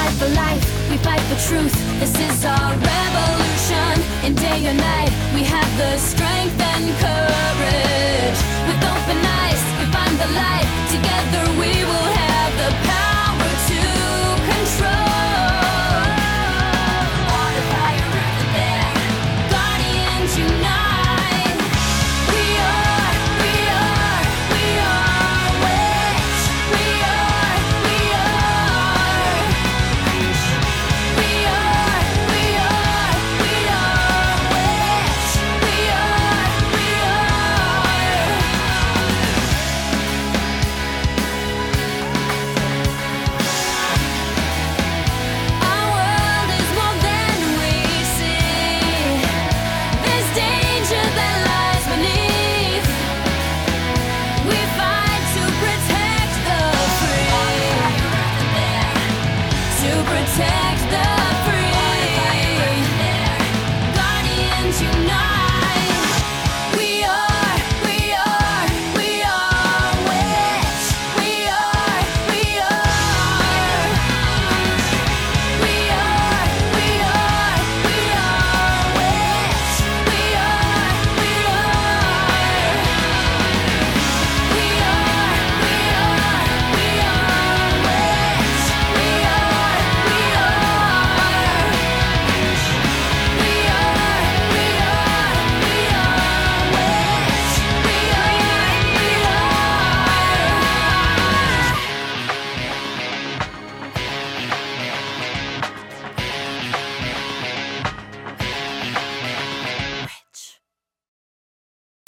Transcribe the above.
fight for life, we fight for truth. This is our revolution. In day or night, we have the strength and courage. With open eyes, we find the light. Together we will have the power to control. Water, fire, earth, and air. Guardians unite. We are witch. We are witch. We are witch. We are. Our world is more than we see. There's danger that lies beneath. We fight to protect the free. To protect the